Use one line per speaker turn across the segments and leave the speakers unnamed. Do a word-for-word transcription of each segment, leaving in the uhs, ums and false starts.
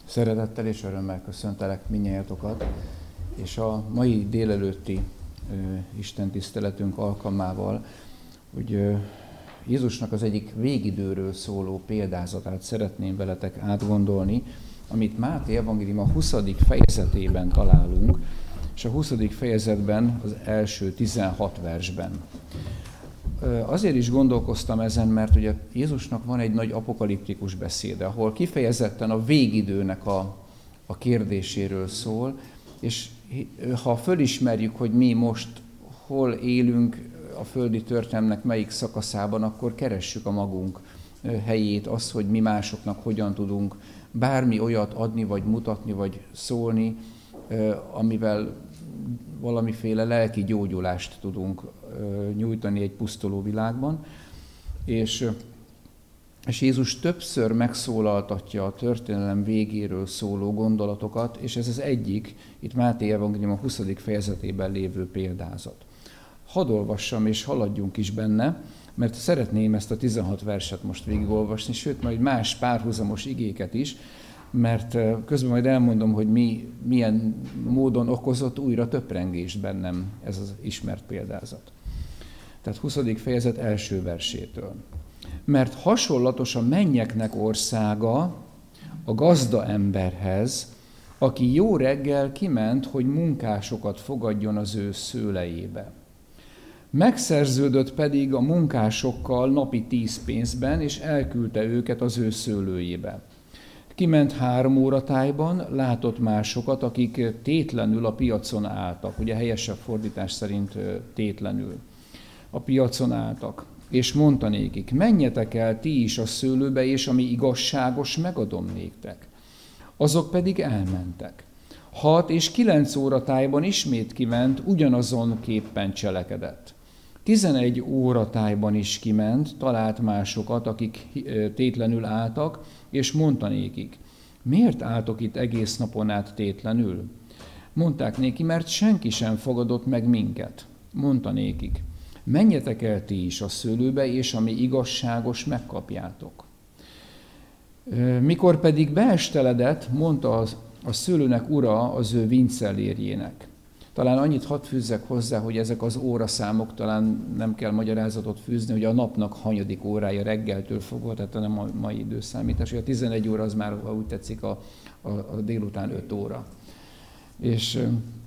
Szeretettel és örömmel köszöntelek mindnyájatokat, és a mai délelőtti ö, Isten tiszteletünk alkalmával, hogy ö, Jézusnak az egyik végidőről szóló példázatát szeretném veletek átgondolni, amit Máté evangélium a huszadik fejezetében találunk, és a huszadik fejezetben az első tizenhat versben. Azért is gondolkoztam ezen, mert ugye Jézusnak van egy nagy apokaliptikus beszéde, ahol kifejezetten a végidőnek a, a kérdéséről szól, és ha fölismerjük, hogy mi most hol élünk a földi történelmnek melyik szakaszában, akkor keressük a magunk helyét, azt, hogy mi másoknak hogyan tudunk bármi olyat adni, vagy mutatni, vagy szólni, amivel valamiféle lelki gyógyulást tudunk nyújtani egy pusztuló világban. És, és Jézus többször megszólaltatja a történelem végéről szóló gondolatokat, és ez az egyik, itt Máté evangélium a huszadik fejezetében lévő példázat. Hadd olvassam, és haladjunk is benne, mert szeretném ezt a tizenhat verset most végigolvasni, sőt, majd más párhuzamos igéket is, mert közben majd elmondom, hogy mi, milyen módon okozott újra töprengést bennem ez az ismert példázat. Tehát huszadik fejezet első versétől. Mert hasonlatos a mennyeknek országa a gazda emberhez, aki jó reggel kiment, hogy munkásokat fogadjon az ő szőlejébe. Megszerződött pedig a munkásokkal napi tíz pénzben, és elküldte őket az ő szőlőjébe. Kiment három óratájban, látott másokat, akik tétlenül a piacon álltak. Ugye helyesebb fordítás szerint tétlenül a piacon álltak. És mondta nékik, menjetek el ti is a szőlőbe, és ami igazságos, megadom néktek. Azok pedig elmentek. Hat és kilenc óratájban ismét kiment, ugyanazon képpen cselekedett. Tizenegy óratájban is kiment, talált másokat, akik tétlenül álltak, és mondta nékik, miért álltok itt egész napon át tétlenül? Mondták néki, mert senki sem fogadott meg minket. Mondta nékik, menjetek el ti is a szőlőbe, és ami igazságos, megkapjátok. Mikor pedig beesteledett, mondta az, a szőlőnek ura az ő vincellérjének. Talán annyit hadd fűzzek hozzá, hogy ezek az óraszámok, talán nem kell magyarázatot fűzni, hogy a napnak hanyadik órája reggeltől fogva, tehát nem a mai időszámítás, hogy a tizenegy óra az már, ha úgy tetszik, a, a, a délután öt óra. És,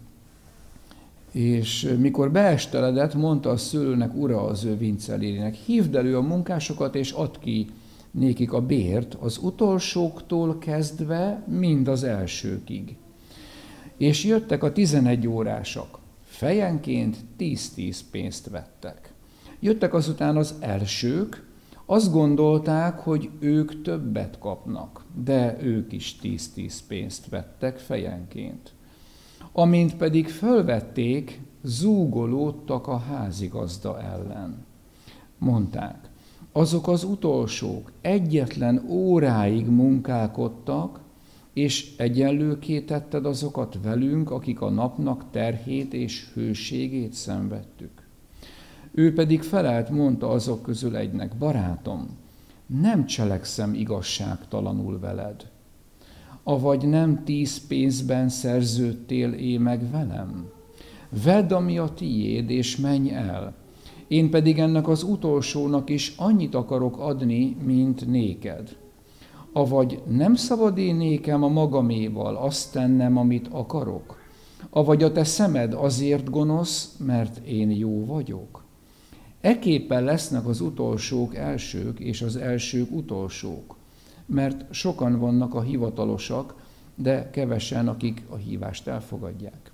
és mikor beesteledett, mondta a szőlőnek ura az ő vincellérjének, hívd elő a munkásokat, és add ki nékik a bért, az utolsóktól kezdve mind az elsőkig. És jöttek a tizenegy órásak, fejenként tíz-tíz pénzt vettek. Jöttek azután az elsők, azt gondolták, hogy ők többet kapnak, de ők is tíz-tíz pénzt vettek fejenként. Amint pedig fölvették, zúgolódtak a házigazda ellen. Mondták, azok az utolsók egyetlen óráig munkálkodtak, és egyenlőké tetted azokat velünk, akik a napnak terhét és hőségét szenvedtük. Ő pedig felelt, mondta azok közül egynek, barátom, nem cselekszem igazságtalanul veled. Avagy nem tíz pénzben szerződtél é meg velem? Vedd, ami a tiéd, és menj el. Én pedig ennek az utolsónak is annyit akarok adni, mint néked. Avagy nem szabad én nékem a magaméval azt tennem, amit akarok? Avagy a te szemed azért gonosz, mert én jó vagyok? Ekképpen lesznek az utolsók elsők, és az elsők utolsók, mert sokan vannak a hivatalosak, de kevesen, akik a hívást elfogadják.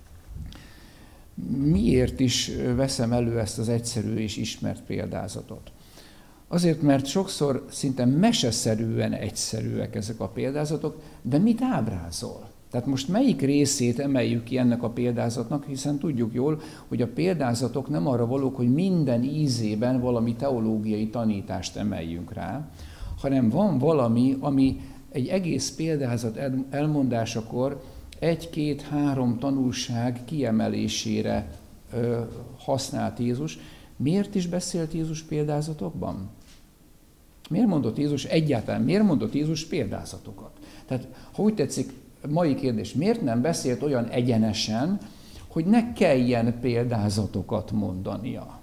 Miért is veszem elő ezt az egyszerű és ismert példázatot? Azért, mert sokszor szinte meseszerűen egyszerűek ezek a példázatok, de mit ábrázol? Tehát most melyik részét emeljük ki ennek a példázatnak, hiszen tudjuk jól, hogy a példázatok nem arra valók, hogy minden ízében valami teológiai tanítást emeljünk rá, hanem van valami, ami egy egész példázat elmondásakor egy-két-három tanulság kiemelésére ö, használt Jézus. Miért is beszélt Jézus példázatokban? Miért mondott Jézus egyáltalán, miért mondott Jézus példázatokat? Tehát, ha úgy tetszik, mai kérdés, miért nem beszélt olyan egyenesen, hogy ne kelljen példázatokat mondania?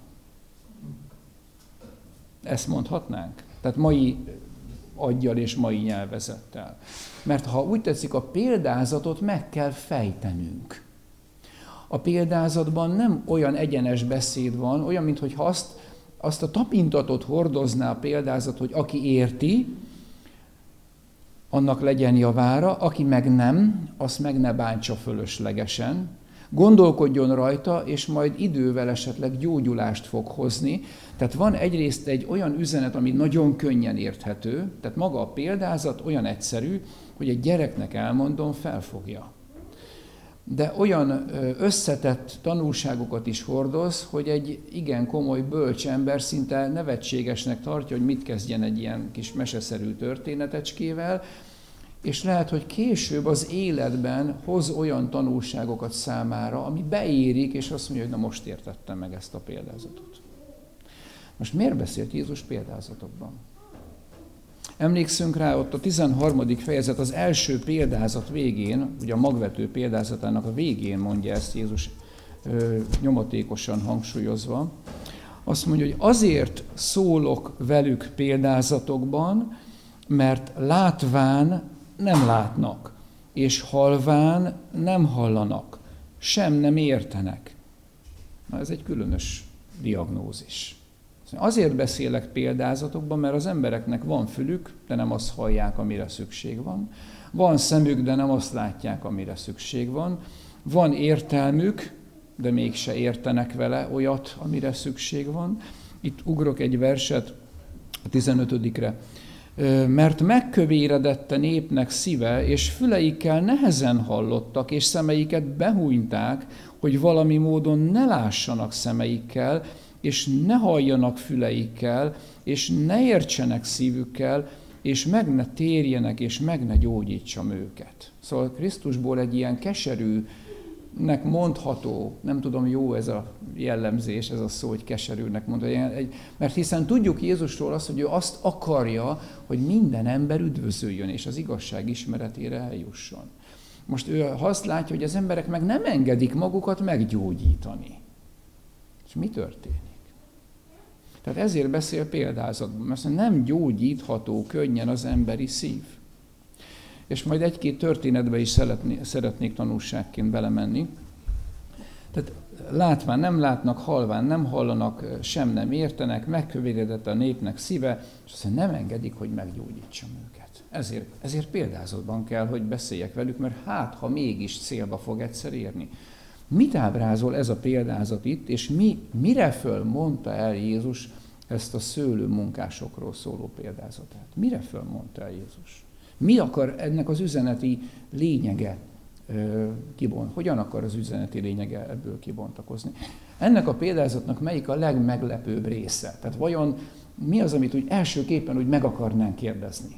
Ezt mondhatnánk? Tehát mai aggyal és mai nyelvezettel. Mert ha úgy tetszik, a példázatot meg kell fejtenünk. A példázatban nem olyan egyenes beszéd van, olyan, mintha azt, azt a tapintatot hordozná a példázat, hogy aki érti, annak legyen javára, aki meg nem, azt meg ne bántsa fölöslegesen, gondolkodjon rajta, és majd idővel esetleg gyógyulást fog hozni. Tehát van egyrészt egy olyan üzenet, ami nagyon könnyen érthető, tehát maga a példázat olyan egyszerű, hogy egy gyereknek elmondom, felfogja. De olyan összetett tanulságokat is hordoz, hogy egy igen komoly bölcs ember szinte nevetségesnek tartja, hogy mit kezdjen egy ilyen kis meseszerű történetecskével, és lehet, hogy később az életben hoz olyan tanulságokat számára, ami beérik, és azt mondja, hogy na most értettem meg ezt a példázatot. Most miért beszélt Jézus példázatokban? Emlékszünk rá, ott a tizenharmadik fejezet az első példázat végén, ugye a magvető példázatának a végén mondja ezt Jézus ö, nyomatékosan hangsúlyozva. Azt mondja, hogy azért szólok velük példázatokban, mert látván nem látnak, és halván nem hallanak, sem nem értenek. Na, ez egy különös diagnózis. Azért beszélek példázatokban, mert az embereknek van fülük, de nem azt hallják, amire szükség van. Van szemük, de nem azt látják, amire szükség van. Van értelmük, de mégse értenek vele olyat, amire szükség van. Itt ugrok egy verset a tizenötödikre. Mert megkövéredett a népnek szíve, és füleikkel nehezen hallottak, és szemeiket behújták, hogy valami módon ne lássanak szemeikkel, és ne halljanak füleikkel, és ne értsenek szívükkel, és meg ne térjenek, és meg ne gyógyítsam őket. Szóval Krisztusból egy ilyen keserűnek mondható, nem tudom, jó ez a jellemzés, ez a szó, hogy keserűnek mondható, mert hiszen tudjuk Jézusról azt, hogy ő azt akarja, hogy minden ember üdvözöljön, és az igazság ismeretére eljusson. Most ő azt látja, hogy az emberek meg nem engedik magukat meggyógyítani. És mi történik? Tehát ezért beszél példázatban, mert nem gyógyítható könnyen az emberi szív. És majd egy-két történetbe is szeretnék, szeretnék tanulságként belemenni. Tehát látván nem látnak, halván nem hallanak, sem nem értenek, megkövéredett a népnek szíve, és aztán nem engedik, hogy meggyógyítsam őket. Ezért, ezért példázatban kell, hogy beszéljek velük, mert hát, ha mégis célba fog egyszer érni. Mit ábrázol ez a példázat itt, és mi, mire föl mondta el Jézus ezt a szőlőmunkásokról szóló példázatát? Mire föl mondta el Jézus? Mi akar ennek az üzeneti lényege kibont? Hogyan akar az üzeneti lényege ebből kibontakozni? Ennek a példázatnak melyik a legmeglepőbb része? Tehát vajon mi az, amit úgy elsőképpen úgy meg akarnánk kérdezni?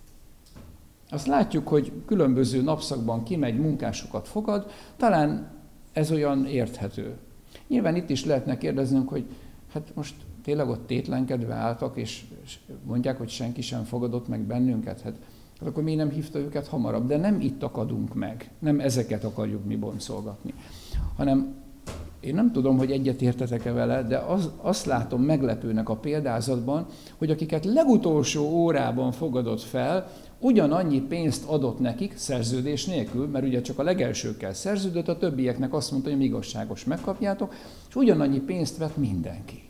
Azt látjuk, hogy különböző napszakban kimegy, munkásokat fogad, talán ez olyan érthető. Nyilván itt is lehetne kérdeznünk, hogy hát most tényleg ott tétlenkedve álltak, és mondják, hogy senki sem fogadott meg bennünket, hát akkor mi nem hívta őket hamarabb, de nem itt akadunk meg, nem ezeket akarjuk mi boncolgatni, hanem én nem tudom, hogy egyetértetek-e vele, de az, azt látom meglepőnek a példázatban, hogy akiket legutolsó órában fogadott fel, ugyanannyi pénzt adott nekik szerződés nélkül, mert ugye csak a legelsőkkel szerződött, a többieknek azt mondta, hogy igazságos megkapjátok, és ugyanannyi pénzt vett mindenki.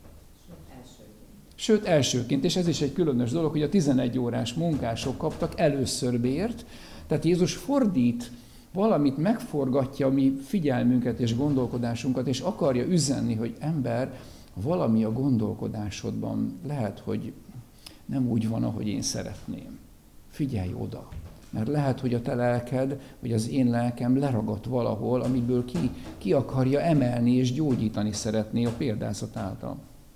Sőt, elsőként, és ez is egy különös dolog, hogy a tizenegy órás munkások kaptak először bért, tehát Jézus fordít valamit, megforgatja a mi figyelmünket és gondolkodásunkat, és akarja üzenni, hogy ember, valami a gondolkodásodban lehet, hogy nem úgy van, ahogy én szeretném. Figyelj oda, mert lehet, hogy a te lelked, vagy az én lelkem leragadt valahol, amiből ki, ki akarja emelni és gyógyítani szeretné a példázat által.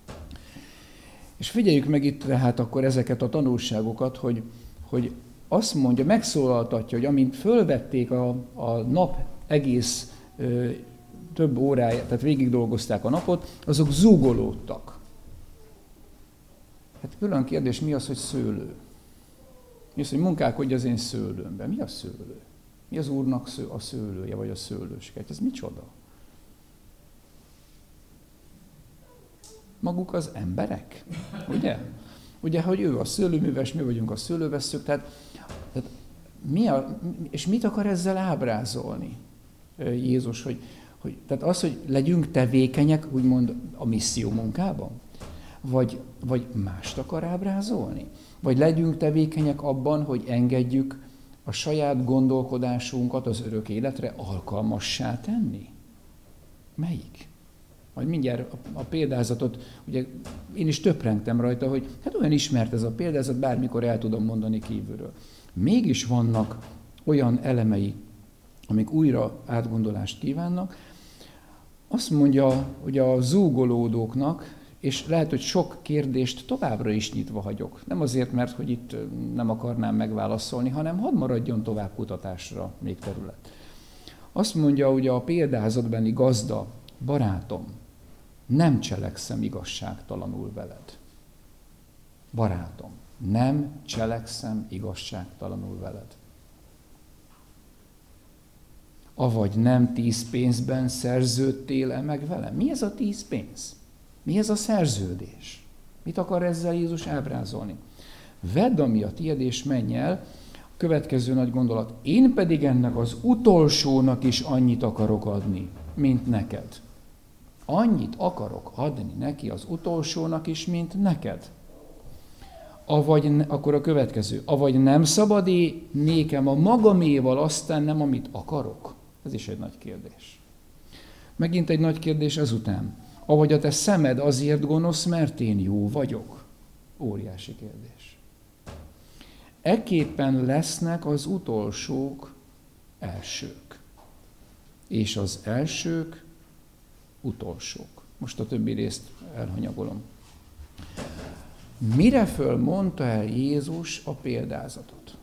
És figyeljük meg itt tehát akkor ezeket a tanulságokat, hogy, hogy azt mondja, megszólaltatja, hogy amint fölvették a, a nap egész ö, több óráját, tehát végig dolgozták a napot, azok zúgolódtak. Hát külön kérdés, mi az, hogy szőlő? Mi az, hogy munkálkodj az én szőlőmben? Mi a szőlő? Mi az Úrnak a szőlője, vagy a szőlőskék? Ez micsoda? Maguk az emberek, ugye? Ugye, hogy ő a szőlőműves, mi vagyunk a szőlővesszők, tehát, tehát mi a, és mit akar ezzel ábrázolni Jézus, hogy, hogy, tehát az, hogy legyünk tevékenyek, úgymond a misszió munkában? Vagy, vagy mást akar ábrázolni? Vagy legyünk tevékenyek abban, hogy engedjük a saját gondolkodásunkat az örök életre alkalmassá tenni? Melyik? Majd mindjárt a, a példázatot, ugye én is töprengtem rajta, hogy hát olyan ismert ez a példázat, bármikor el tudom mondani kívülről. Mégis vannak olyan elemei, amik újra átgondolást kívánnak. Azt mondja, hogy a zúgolódóknak, és lehet, hogy sok kérdést továbbra is nyitva hagyok. Nem azért, mert hogy itt nem akarnám megválaszolni, hanem hadd maradjon tovább kutatásra még terület. Azt mondja, hogy a példázatbeni gazda, barátom, nem cselekszem igazságtalanul veled. Barátom, nem cselekszem igazságtalanul veled. Avagy nem tíz pénzben szerződtél-e meg velem? Mi ez a tíz pénz? Mi ez a szerződés? Mit akar ezzel Jézus ábrázolni? Vedd, ami a tied, és menj el. A következő nagy gondolat. Én pedig ennek az utolsónak is annyit akarok adni, mint neked. Annyit akarok adni neki az utolsónak is, mint neked. Avagy, akkor a következő. Avagy nem szabad-e nékem a magaméval azt tennem, amit akarok? Ez is egy nagy kérdés. Megint egy nagy kérdés ezután. Avagy a te szemed azért gonosz, mert én jó vagyok? Óriási kérdés. Ekképpen lesznek az utolsók elsők. És az elsők utolsók. Most a többi részt elhanyagolom. Mire föl mondta el Jézus a példázatot?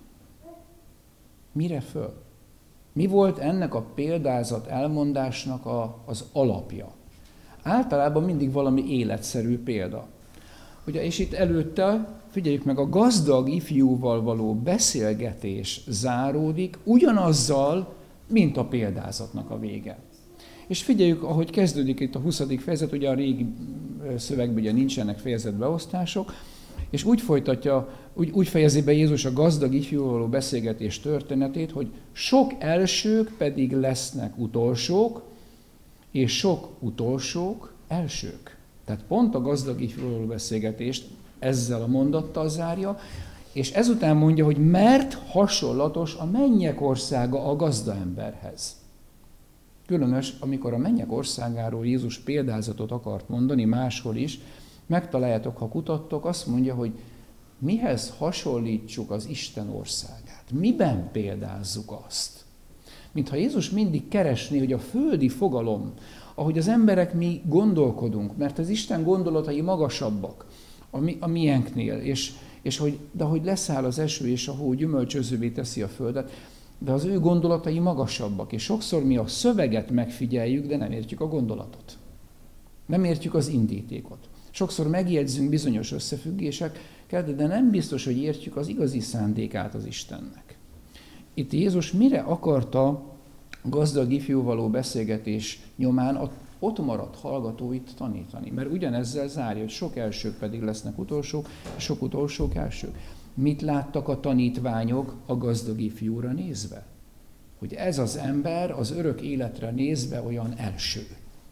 Mire föl? Mi volt ennek a példázat elmondásnak a, az alapja? Általában mindig valami életszerű példa. Ugye, és itt előtte, figyeljük meg, a gazdag ifjúval való beszélgetés záródik ugyanazzal, mint a példázatnak a vége. És figyeljük, ahogy kezdődik itt a huszadik fejezet, ugye a régi szövegben ugye nincsenek fejezetbeosztások, és úgy folytatja, úgy, úgy fejezi be Jézus a gazdag ifjúval való beszélgetés történetét, hogy sok elsők pedig lesznek utolsók, és sok utolsók elsők. Tehát pont a gazdag ifjúval való beszélgetést ezzel a mondattal zárja, és ezután mondja, hogy mert hasonlatos a mennyek országa a gazda emberhez. Különös, amikor a mennyek országáról Jézus példázatot akart mondani, máshol is, megtaláljátok, ha kutattok, azt mondja, hogy mihez hasonlítsuk az Isten országát. Miben példázzuk azt? Mintha Jézus mindig keresné, hogy a földi fogalom, ahogy az emberek mi gondolkodunk, mert az Isten gondolatai magasabbak a, mi, a miénknél, és, és hogy, de hogy leszáll az eső és a hó, gyümölcsözővé teszi a földet, de az ő gondolatai magasabbak, és sokszor mi a szöveget megfigyeljük, de nem értjük a gondolatot. Nem értjük az indítékot. Sokszor megjegyzünk bizonyos összefüggéseket, de nem biztos, hogy értjük az igazi szándékát az Istennek. Itt Jézus mire akarta a gazdag ifjú való beszélgetés nyomán a ott maradt hallgatóit tanítani? Mert ugyanezzel zárja, hogy sok elsők pedig lesznek utolsók, és sok utolsók elsők. Mit láttak a tanítványok a gazdag ifjúra nézve? Hogy ez az ember az örök életre nézve olyan első.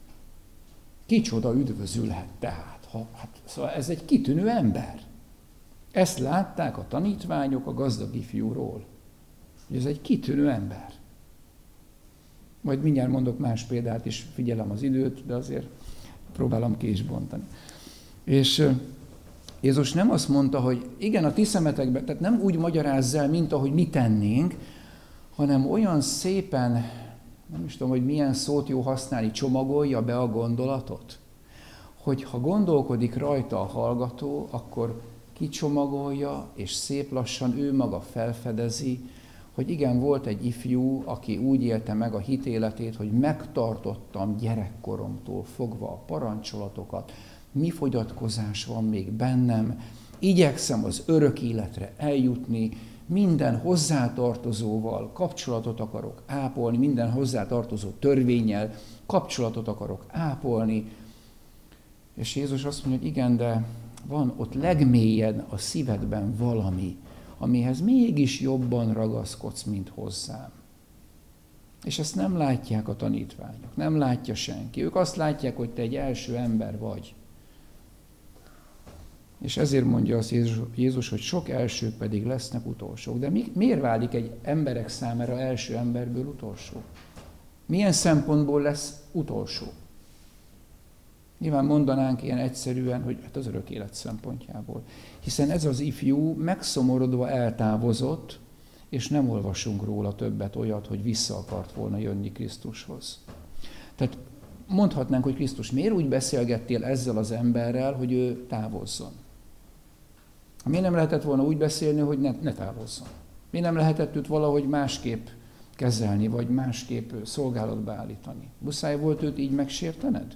Kicsoda üdvözülhet tehát. Ha, hát, szóval ez egy kitűnő ember. Ezt látták a tanítványok a gazdag ifjúról. Hogy ez egy kitűnő ember. Majd mindjárt mondok más példát is, figyelem az időt, de azért próbálom ki is bontani. És Jézus nem azt mondta, hogy igen, a ti szemetekben, tehát nem úgy magyarázz el, mint ahogy mi tennénk, hanem olyan szépen, nem is tudom, hogy milyen szót jó használni, csomagolja be a gondolatot, hogy ha gondolkodik rajta a hallgató, akkor kicsomagolja, és szép lassan ő maga felfedezi, hogy igen, volt egy ifjú, aki úgy élte meg a hitéletét, hogy megtartottam gyerekkoromtól fogva a parancsolatokat, mi fogyatkozás van még bennem, igyekszem az örök életre eljutni, minden hozzátartozóval kapcsolatot akarok ápolni, minden hozzátartozó törvénnyel kapcsolatot akarok ápolni. És Jézus azt mondja, hogy igen, de van ott legmélyen a szívedben valami, amihez mégis jobban ragaszkodsz, mint hozzám. És ezt nem látják a tanítványok, nem látja senki. Ők azt látják, hogy te egy első ember vagy. És ezért mondja azt Jézus, Jézus, hogy sok elsők pedig lesznek utolsók. De mi, miért válik egy emberek számára első emberből utolsó? Milyen szempontból lesz utolsó? Nyilván mondanánk ilyen egyszerűen, hogy hát az örök élet szempontjából. Hiszen ez az ifjú megszomorodva eltávozott, és nem olvasunk róla többet olyat, hogy vissza akart volna jönni Krisztushoz. Tehát mondhatnánk, hogy Krisztus, miért úgy beszélgettél ezzel az emberrel, hogy ő távozzon? Miért nem lehetett volna úgy beszélni, hogy ne, ne távozzon? Miért nem lehetett őt valahogy másképp kezelni, vagy másképp szolgálatba állítani? Muszáj volt őt így megsértened?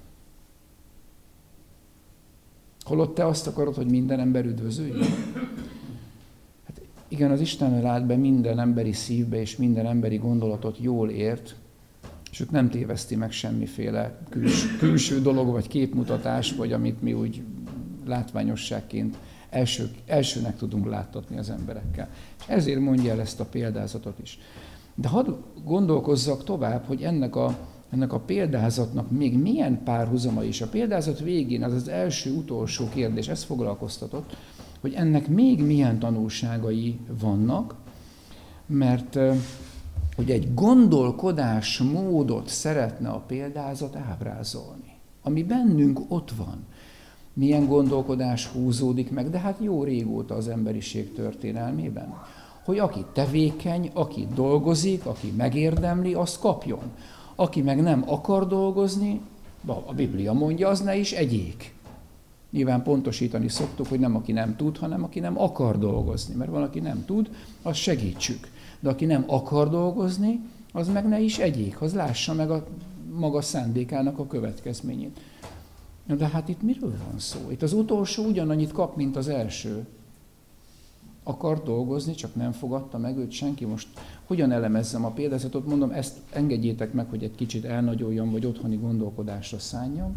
Holott te azt akarod, hogy minden ember üdvözüljön? Hát igen, az Isten lát be minden emberi szívbe, és minden emberi gondolatot jól ért, és őt nem téveszti meg semmiféle küls, külső dolog, vagy képmutatás, vagy amit mi úgy látványosságként első, elsőnek tudunk láttatni az emberekkel. És ezért mondja el ezt a példázatot is. De hadd gondolkozzak tovább, hogy ennek a, ennek a példázatnak még milyen párhuzama is. A példázat végén az az első utolsó kérdés, ez foglalkoztatott, hogy ennek még milyen tanulságai vannak, mert hogy egy gondolkodásmódot szeretne a példázat ábrázolni, ami bennünk ott van. Milyen gondolkodás húzódik meg, de hát jó régóta az emberiség történelmében. Hogy aki tevékeny, aki dolgozik, aki megérdemli, azt kapjon. Aki meg nem akar dolgozni, a Biblia mondja, az ne is egyék. Nyilván pontosítani szoktuk, hogy nem aki nem tud, hanem aki nem akar dolgozni. Mert van, aki nem tud, azt segítsük. De aki nem akar dolgozni, az meg ne is egyék, az lássa meg a maga szándékának a következményét. De hát itt miről van szó? Itt az utolsó ugyanannyit kap, mint az első. Akar dolgozni, csak nem fogadta meg őt senki. Most hogyan elemezzem a példázatot? Mondom, ezt engedjétek meg, hogy egy kicsit elnagyoljam, vagy otthoni gondolkodásra szálljam.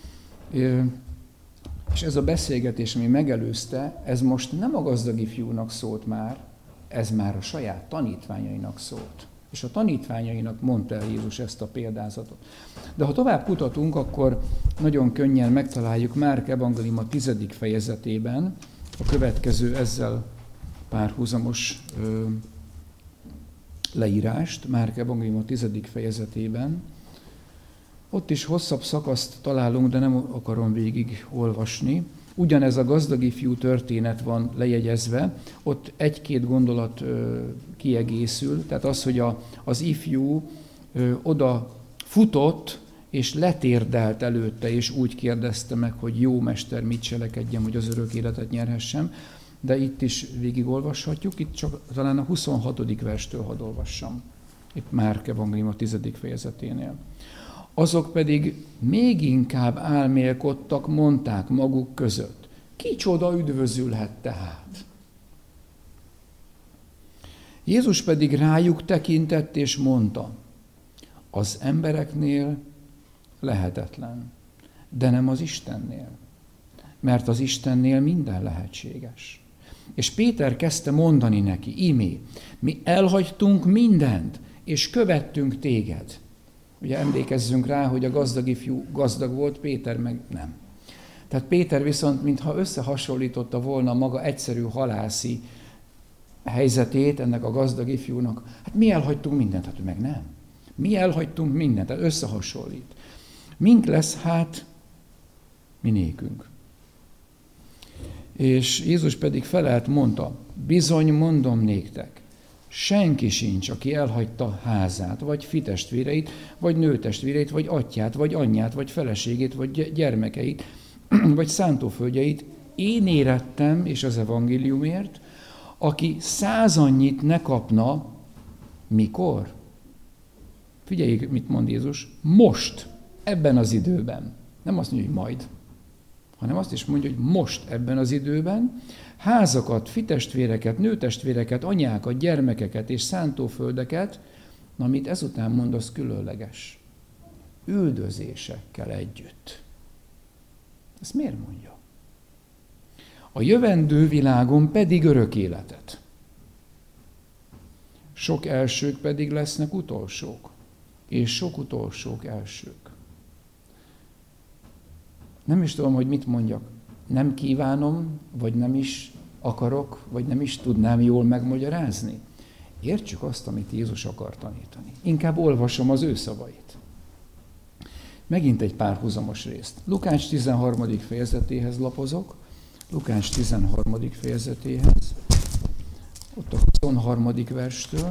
És ez a beszélgetés, ami megelőzte, ez most nem a gazdag ifjúnak szólt már, ez már a saját tanítványainak szólt. És a tanítványainak mondta el Jézus ezt a példázatot. De ha tovább kutatunk, akkor nagyon könnyen megtaláljuk Márk evangéliuma tizedik fejezetében a következő ezzel párhuzamos ö, leírást, Márk evangéliuma tizedik fejezetében. Ott is hosszabb szakaszt találunk, de nem akarom végig olvasni. Ugyanez a gazdag ifjú történet van lejegyezve, ott egy-két gondolat ö, kiegészül, tehát az, hogy a, az ifjú ö, oda futott, és letérdelt előtte, és úgy kérdezte meg, hogy jó mester, mit cselekedjem, hogy az örök életet nyerhessem, de itt is végigolvashatjuk, itt csak talán a huszonhatodik verstől hadd olvassam, itt Márk evangéliuma tizedik fejezeténél. Azok pedig még inkább álmélkodtak, mondták maguk között. Kicsoda üdvözülhet tehát? Jézus pedig rájuk tekintett és mondta, az embereknél lehetetlen, de nem az Istennél, mert az Istennél minden lehetséges. És Péter kezdte mondani neki, ímé, mi elhagytunk mindent, és követtünk téged. Ugye emlékezzünk rá, hogy a gazdag ifjú gazdag volt, Péter meg nem. Tehát Péter viszont, mintha összehasonlította volna maga egyszerű halászi helyzetét ennek a gazdag ifjúnak, hát mi elhagytunk mindent, hát meg nem. Mi elhagytunk mindent, tehát összehasonlít. Mink lesz hát minékünk. És Jézus pedig felelt, mondta, bizony mondom néktek, senki sincs, aki elhagyta házát, vagy fitestvéreit, vagy nőtestvéreit, vagy atyját, vagy anyját, vagy feleségét, vagy gyermekeit, vagy szántóföldjeit, én érettem, és az evangéliumért, aki százannyit ne kapna, mikor? Figyeljék, mit mond Jézus, most, ebben az időben. Nem azt mondja, hogy majd, hanem azt is mondja, hogy most ebben az időben házakat, fitestvéreket, nőtestvéreket, anyákat, gyermekeket és szántóföldeket, na, amit ezután mond, az különleges. Üldözésekkel együtt. Ezt miért mondja? A jövendő világon pedig örök életet. Sok elsők pedig lesznek utolsók, és sok utolsók elsők. Nem is tudom, hogy mit mondjak. Nem kívánom, vagy nem is akarok, vagy nem is tudnám jól megmagyarázni. Értsük azt, amit Jézus akar tanítani. Inkább olvasom az ő szavait. Megint egy párhuzamos részt. Lukács tizenharmadik fejezetéhez lapozok. Lukács tizenharmadik fejezetéhez. Ott a huszonharmadik verstől.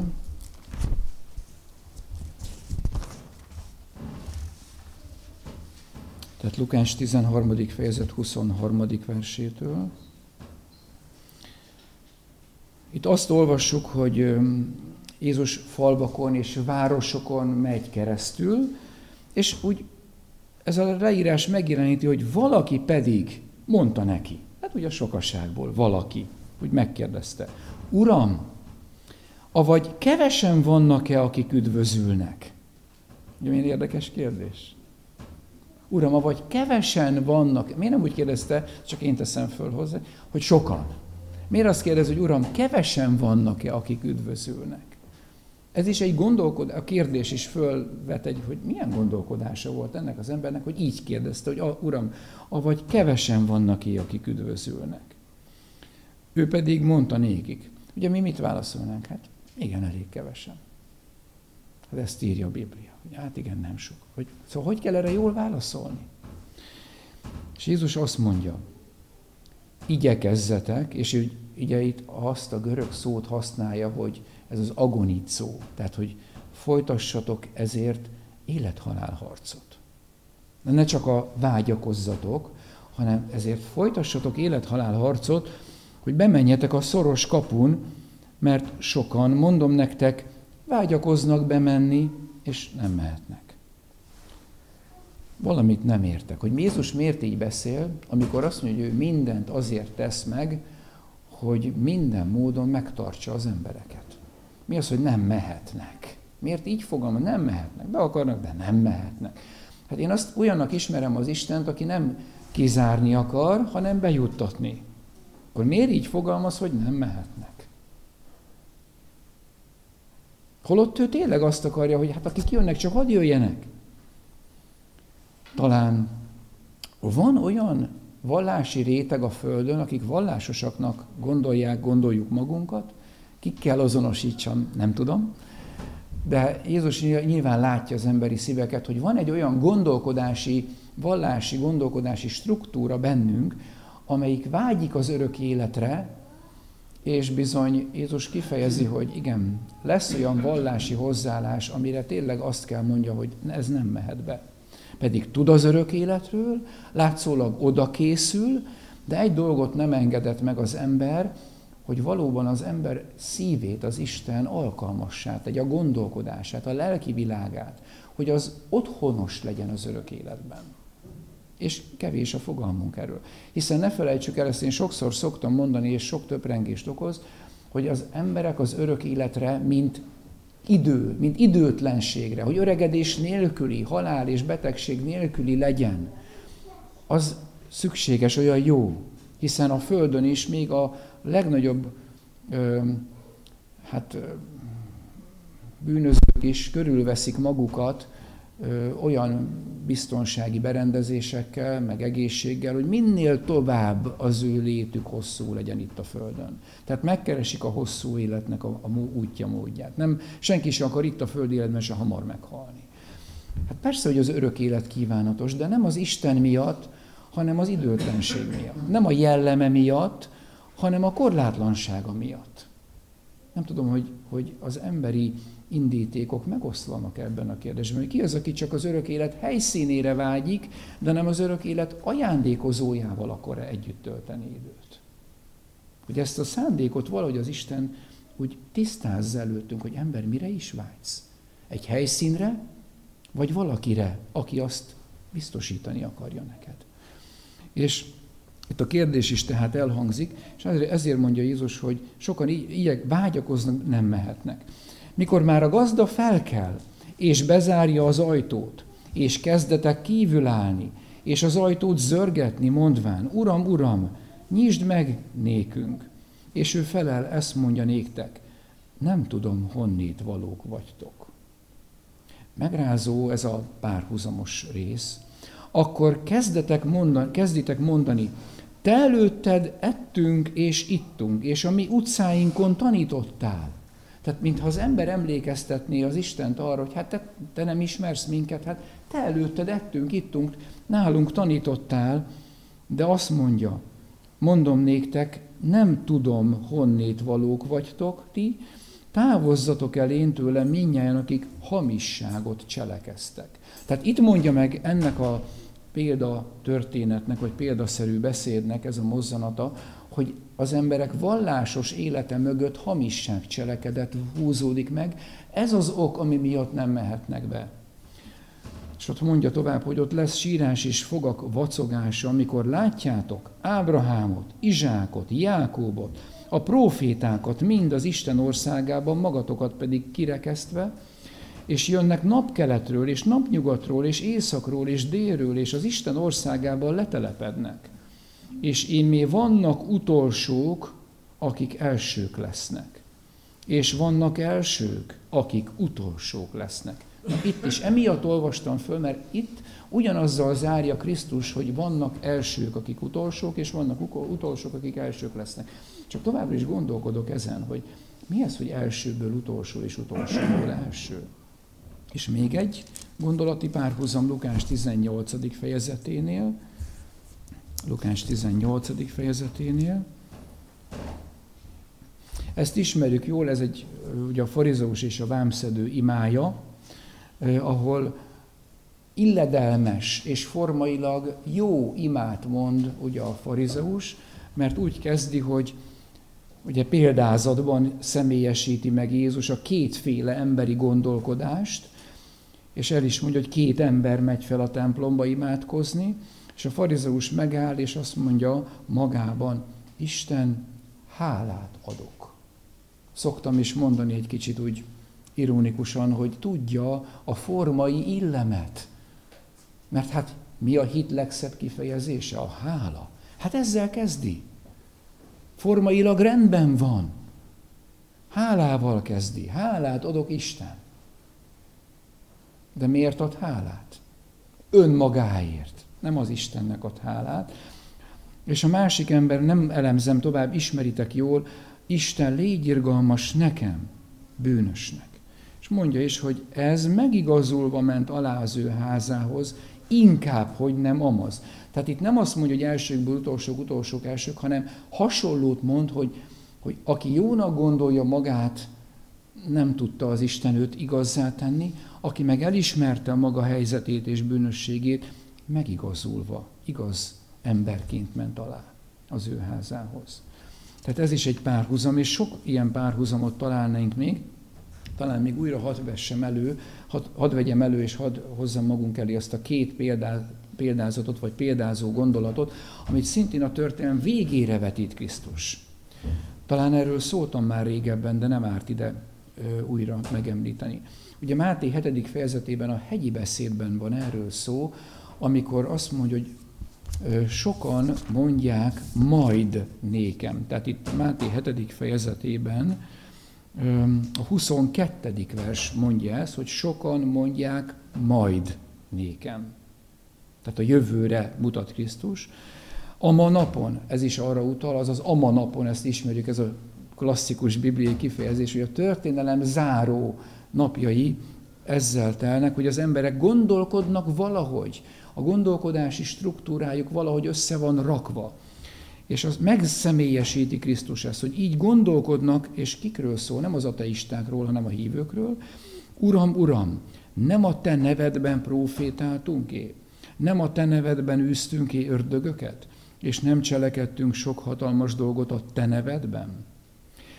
Tehát Lukács tizenharmadik fejezet huszonharmadik versétől. Itt azt olvassuk, hogy Jézus falvakon és városokon megy keresztül, és úgy ez a leírás megjeleníti, hogy valaki pedig mondta neki, hát ugye a sokaságból valaki, úgy megkérdezte, Uram, avagy kevesen vannak-e, akik üdvözülnek? Ugye milyen érdekes kérdés? Uram, avagy kevesen vannak, miért nem úgy kérdezte, csak én teszem föl hozzá, hogy sokan. Miért azt kérdez, hogy Uram, kevesen vannak-e, akik üdvözülnek? Ez is egy gondolkodás, a kérdés is fölvet egy, hogy milyen gondolkodása volt ennek az embernek, hogy így kérdezte, hogy a, Uram, avagy kevesen vannak-e, akik üdvözülnek? Ő pedig mondta nékik. Ugye mi mit válaszolnánk? Hát igen, elég kevesen. Hát ezt írja a Biblia. Hát igen, nem sok. Hogy, szóval hogy kell erre jól válaszolni? És Jézus azt mondja, igyekezzetek, és ő ugye itt azt a görög szót használja, hogy ez az agonit szó, tehát hogy folytassatok ezért élethalál harcot. De ne csak a vágyakozzatok, hanem ezért folytassatok élethalál harcot, hogy bemenjetek a szoros kapun, mert sokan, mondom nektek, vágyakoznak bemenni, és nem mehetnek. Valamit nem értek, hogy Jézus miért így beszél, amikor azt mondja, hogy ő mindent azért tesz meg, hogy minden módon megtartsa az embereket. Mi az, hogy nem mehetnek? Miért így fogalmaz? Nem mehetnek. Be akarnak, de nem mehetnek. Hát én azt olyannak ismerem az Istent, aki nem kizárni akar, hanem bejuttatni. Akkor miért így fogalmaz, hogy nem mehetnek? Holott ő tényleg azt akarja, hogy hát akik jönnek, csak hadd jöjjenek. Talán van olyan vallási réteg a Földön, akik vallásosaknak gondolják, gondoljuk magunkat, kikkel azonosítsam, nem tudom, de Jézus nyilván látja az emberi szíveket, hogy van egy olyan gondolkodási, vallási gondolkodási struktúra bennünk, amelyik vágyik az örök életre, és bizony Jézus kifejezi, hogy igen, lesz olyan vallási hozzáállás, amire tényleg azt kell mondja, hogy ez nem mehet be. Pedig tud az örök életről, látszólag oda készül, de egy dolgot nem engedett meg az ember, hogy valóban az ember szívét az Isten alkalmassá tegye, a gondolkodását, a lelki világát, hogy az otthonos legyen az örök életben. És kevés a fogalmunk erről. Hiszen ne felejtsük el, ezt én sokszor szoktam mondani, és sok töprengést okoz, hogy az emberek az örök életre, mint idő, mint időtlenségre, hogy öregedés nélküli, halál és betegség nélküli legyen, az szükséges, olyan jó. Hiszen a Földön is még a legnagyobb ö, hát, ö, bűnözők is körülveszik magukat ö, olyan biztonsági berendezésekkel, meg egészséggel, hogy minél tovább az ő létük hosszú legyen itt a Földön. Tehát megkeresik a hosszú életnek a, a útja, módját. Nem, senki sem akar itt a földi életben se hamar meghalni. Hát persze, hogy az örök élet kívánatos, de nem az Isten miatt, hanem az időtlenség miatt. Nem a jelleme miatt, hanem a korlátlansága miatt. Nem tudom, hogy, hogy az emberi indítékok megoszlanak ebben a kérdésben, hogy ki az, aki csak az örök élet helyszínére vágyik, de nem az örök élet ajándékozójával akar együtt tölteni időt. Hogy ezt a szándékot valahogy az Isten úgy tisztázza előttünk, hogy ember, mire is vágysz? Egy helyszínre, vagy valakire, aki azt biztosítani akarja neked. És Itt a kérdés is tehát elhangzik, és ezért mondja Jézus, hogy sokan így vágyakoznak, nem mehetnek. Mikor már a gazda felkel, és bezárja az ajtót, és kezdetek kívül állni, és az ajtót zörgetni, mondván, Uram, Uram, nyisd meg nékünk. És ő felel, ezt mondja néktek, nem tudom, honnét valók vagytok. Megrázó ez a párhuzamos rész. Akkor kezdetek mondani, kezditek mondani, te előtted ettünk és ittunk, és a mi utcáinkon tanítottál. Tehát mintha az ember emlékeztetné az Istent arra, hogy hát te, te nem ismersz minket, hát te előtted ettünk, ittunk, nálunk tanítottál, de azt mondja, mondom néktek, nem tudom, honnét valók vagytok ti, távozzatok el én tőlem mindnyájan, akik hamisságot cselekeztek. Tehát itt mondja meg ennek a példa történetnek, vagy példaszerű beszédnek ez a mozzanata, hogy az emberek vallásos élete mögött hamisság cselekedet húzódik meg. Ez az ok, ami miatt nem mehetnek be. És ott mondja tovább, hogy ott lesz sírás és fogak vacogása, amikor látjátok Ábrahámot, Izsákot, Jákóbot, a prófétákat mind az Isten országában, magatokat pedig kirekesztve, és jönnek napkeletről, és napnyugatról, és északról, és délről, és az Isten országában letelepednek. És immé vannak utolsók, akik elsők lesznek. És vannak elsők, akik utolsók lesznek. Na, itt is emiatt olvastam föl, mert itt ugyanazzal zárja Krisztus, hogy vannak elsők, akik utolsók, és vannak utolsók, akik elsők lesznek. Csak továbbra is gondolkodok ezen, hogy mi ez, hogy elsőből utolsó és utolsóból első. És még egy gondolati párhuzam Lukás tizennyolcadik fejezeténél. Lukás tizennyolcadik fejezeténél. Ezt ismerjük jól, ez egy ugye a farizeus és a vámszedő imája, eh, ahol illedelmes és formailag jó imát mond ugye a farizeus, mert úgy kezdi, hogy ugye példázatban személyesíti meg Jézus a kétféle emberi gondolkodást, és el is mondja, hogy két ember megy fel a templomba imádkozni, és a farizeus megáll, és azt mondja magában, Isten, hálát adok. Szoktam is mondani egy kicsit úgy ironikusan, hogy tudja a formai illemet. Mert hát mi a hit legszebb kifejezése? A hála. Hát ezzel kezdi. Formailag rendben van. Hálával kezdi. Hálát adok Isten. De miért ad hálát? Önmagáért. Nem az Istennek ad hálát. És a másik ember, nem elemzem tovább, ismeritek jól, Isten, légy irgalmas nekem, bűnösnek. És mondja is, hogy ez megigazulva ment alá az ő házához, inkább, hogy nem amaz. Tehát itt nem azt mondja, hogy elsőkből utolsók, utolsók elsők, hanem hasonlót mond, hogy, hogy aki jónak gondolja magát, nem tudta az Isten őt igazzá tenni, aki meg elismerte a maga helyzetét és bűnösségét, megigazulva, igaz emberként ment alá az ő házához. Tehát ez is egy párhuzam, és sok ilyen párhuzamot találnánk még, talán még újra hadd vessem elő, hadd, hadd vegyem elő, és hadd hozzam magunk elé azt a két példá, példázatot, vagy példázó gondolatot, amit szintén a történelem végére vetít Krisztus. Talán erről szóltam már régebben, de nem árt ide ö, újra megemlíteni. Ugye Máté hetedik fejezetében a hegyi beszédben van erről szó, amikor azt mondja, hogy ö, sokan mondják majd nékem. Tehát itt Máté hetedik fejezetében ö, a huszonkettedik vers mondja ezt, hogy sokan mondják majd nékem. Tehát a jövőre mutat Krisztus. Ama napon, ez is arra utal, azaz ama napon, ezt ismerjük, ez a klasszikus bibliai kifejezés, hogy a történelem záró napjai ezzel telnek, hogy az emberek gondolkodnak valahogy, a gondolkodási struktúrájuk valahogy össze van rakva. És az megszemélyesíti Krisztus ezt, hogy így gondolkodnak, és kikről szól, nem az ateistákról, hanem a hívőkről. Uram, Uram, nem a te nevedben profétáltunk-é? Nem a te nevedben űztünk-é ördögöket? És nem cselekedtünk sok hatalmas dolgot a te nevedben?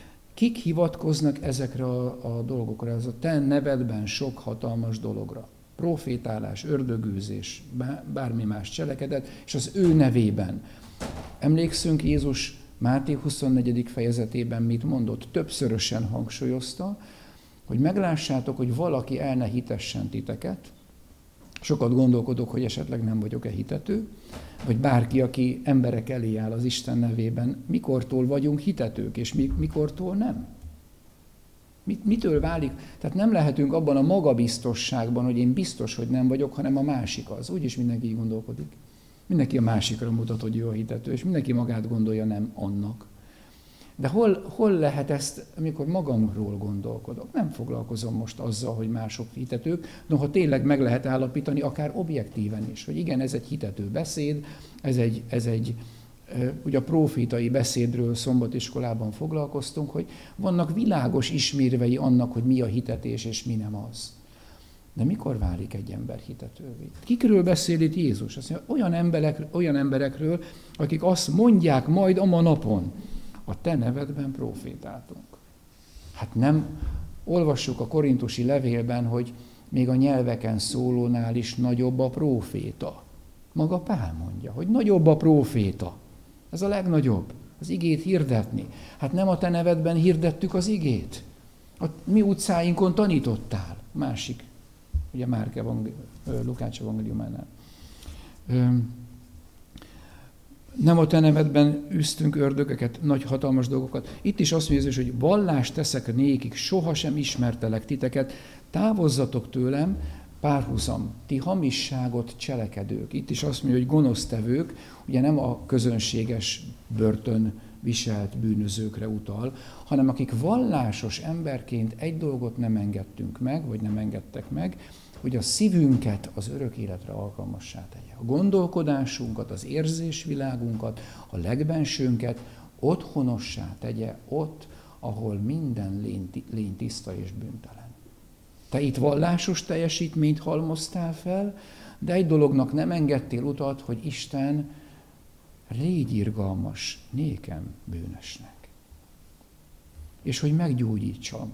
Kik hivatkoznak ezekre a, a dolgokra, ez a te nevedben sok hatalmas dologra? Profétálás, ördögűzés, bármi más cselekedet, és az ő nevében. Emlékszünk, Jézus Máté huszonnegyedik fejezetében mit mondott? Többszörösen hangsúlyozta, hogy meglássátok, hogy valaki el ne hitessen titeket. Sokat gondolkodok, hogy esetleg nem vagyok-e hitető, vagy bárki, aki emberek elé áll az Isten nevében, mikortól vagyunk hitetők, és mikortól nem. Mit, mitől válik? Tehát nem lehetünk abban a magabiztosságban, hogy én biztos, hogy nem vagyok, hanem a másik az. Úgyis mindenki így gondolkodik. Mindenki a másikra mutat, hogy ő a hitető, és mindenki magát gondolja nem annak. De hol, hol lehet ezt, amikor magamról gondolkodok? Nem foglalkozom most azzal, hogy mások hitetők, noha tényleg meg lehet állapítani, akár objektíven is, hogy igen, ez egy hitető beszéd, ez egy, ez egy ugye a prófétai beszédről szombatiskolában foglalkoztunk, hogy vannak világos ismérvei annak, hogy mi a hitetés és mi nem az. De mikor válik egy ember hitetővé? Kikről beszél itt Jézus? Azt mondja, olyan, emberek, olyan emberekről, akik azt mondják majd a ma napon, a te nevedben prófétáltunk. Hát nem, olvassuk a korintusi levélben, hogy még a nyelveken szólónál is nagyobb a próféta. Maga Pál mondja, hogy nagyobb a próféta. Ez a legnagyobb, az igét hirdetni. Hát nem a te nevedben hirdettük az igét. A mi utcáinkon tanítottál. Másik, ugye Márk evangélium, Lukács evangéliumánál. Nem a te nevedben üztünk ördögöket, nagy hatalmas dolgokat. Itt is azt mondja, hogy vallást teszek nékik, sohasem ismertelek titeket, távozzatok tőlem, párhuzam, ti hamisságot cselekedők. Itt is azt mondja, hogy gonosztevők, ugye nem a közönséges börtön viselt bűnözőkre utal, hanem akik vallásos emberként egy dolgot nem engedtünk meg, vagy nem engedtek meg, hogy a szívünket az örök életre alkalmassá tegye. A gondolkodásunkat, az érzésvilágunkat, a legbensőnket otthonossá tegye ott, ahol minden lény, lény tiszta és bűntelen. Te itt vallásos teljesítményt halmoztál fel, de egy dolognak nem engedtél utat, hogy Isten légy irgalmas nékem bűnösnek. És hogy meggyógyítsam.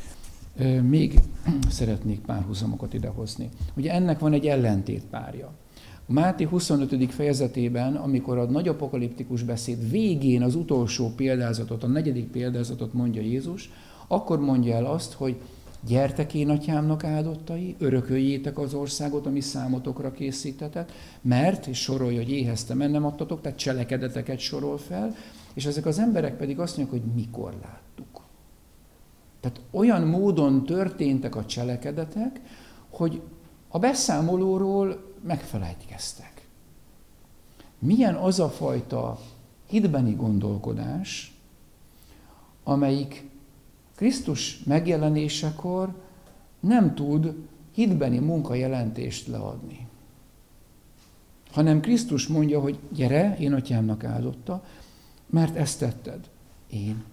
Még szeretnék párhuzamokat idehozni. Ugye ennek van egy ellentétpárja. A Máté huszonötödik fejezetében, amikor a nagy apokaliptikus beszéd végén az utolsó példázatot, a negyedik példázatot mondja Jézus, akkor mondja el azt, hogy gyertek én atyámnak áldottai, örököljétek az országot, ami számotokra készítetett, mert, és sorolja, hogy éheztem, nem adtatok, tehát cselekedeteket sorol fel, és ezek az emberek pedig azt mondják, hogy mikor láttuk. Tehát olyan módon történtek a cselekedetek, hogy a beszámolóról megfelejtkeztek. Milyen az a fajta hitbeni gondolkodás, amelyik Krisztus megjelenésekor nem tud hitbeni munkajelentést leadni. Hanem Krisztus mondja, hogy gyere, én atyámnak áldotta, mert ezt tetted. Én.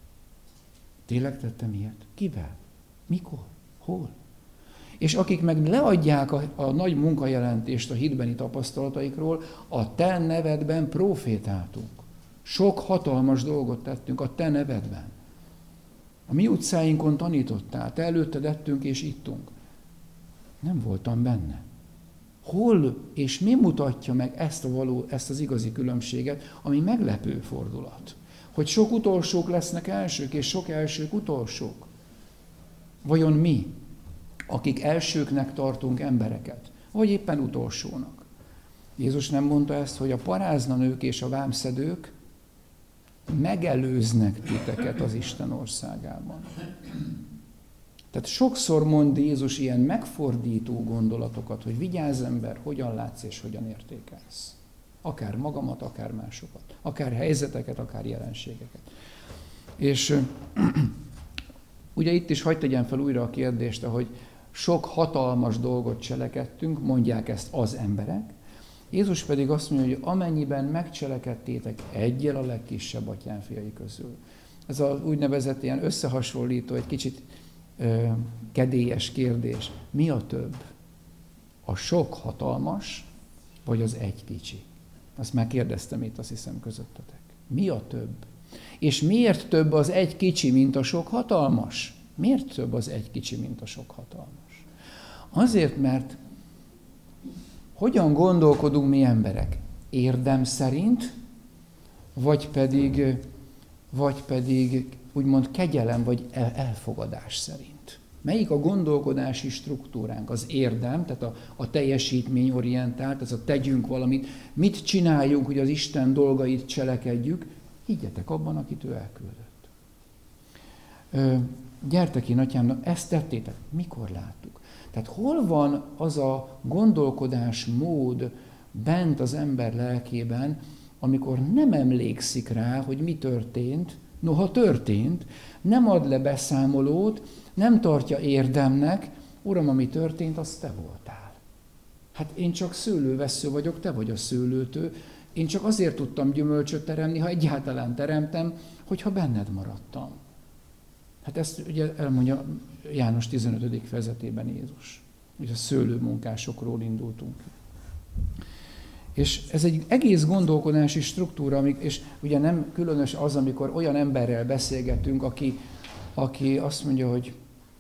Tényleg tettem ilyet? Kivel? Mikor? Hol? És akik meg leadják a, a nagy munkajelentést a hitbeni tapasztalataikról, a te nevedben profétáltunk. Sok hatalmas dolgot tettünk a te nevedben. A mi utcáinkon tanítottál, te előtted ettünk és ittunk. Nem voltam benne. Hol és mi mutatja meg ezt, a való, ezt az igazi különbséget, ami meglepő fordulat? Hogy sok utolsók lesznek elsők, és sok elsők utolsók. Vajon mi, akik elsőknek tartunk embereket, vagy éppen utolsónak? Jézus nem mondta ezt, hogy a paráznanők és a vámszedők megelőznek titeket az Isten országában. Tehát sokszor mond Jézus ilyen megfordító gondolatokat, hogy vigyázz ember, hogyan látsz és hogyan értékelsz. Akár magamat, akár másokat. Akár helyzeteket, akár jelenségeket. És ugye itt is hadd tegyem fel újra a kérdést, hogy sok hatalmas dolgot cselekedtünk, mondják ezt az emberek, Jézus pedig azt mondja, hogy amennyiben megcselekedtétek egyel a legkisebb atyám fiai közül. Ez az úgynevezett ilyen összehasonlító, egy kicsit ö, kedélyes kérdés. Mi a több? A sok hatalmas, vagy az egy kicsi? Azt már kérdeztem itt, azt hiszem, közöttetek. Mi a több? És miért több az egy kicsi, mint a sok hatalmas? Miért több az egy kicsi, mint a sok hatalmas? Azért, mert hogyan gondolkodunk mi emberek? Érdem szerint, vagy pedig, vagy pedig úgymond kegyelem vagy elfogadás szerint? Melyik a gondolkodási struktúránk? Az érdem, tehát a, a teljesítményorientált, ez a tegyünk valamit, mit csináljunk, hogy az Isten dolgait cselekedjük, higgyetek abban, akit ő elküldött. Ö, gyertek én, atyám, ezt tettétek. Mikor láttuk? Tehát hol van az a gondolkodásmód bent az ember lelkében, amikor nem emlékszik rá, hogy mi történt, noha történt, nem ad le beszámolót, nem tartja érdemnek, Uram, ami történt, az te voltál. Hát én csak szőlővessző vagyok, te vagy a szőlőtő, én csak azért tudtam gyümölcsöt teremni, ha egyáltalán teremtem, hogyha benned maradtam. Hát ezt ugye elmondja János tizenötödik fejezetében Jézus. Ugye a szőlőmunkásokról indultunk. És ez egy egész gondolkodási struktúra, és ugye nem különös az, amikor olyan emberrel beszélgetünk, aki, aki azt mondja, hogy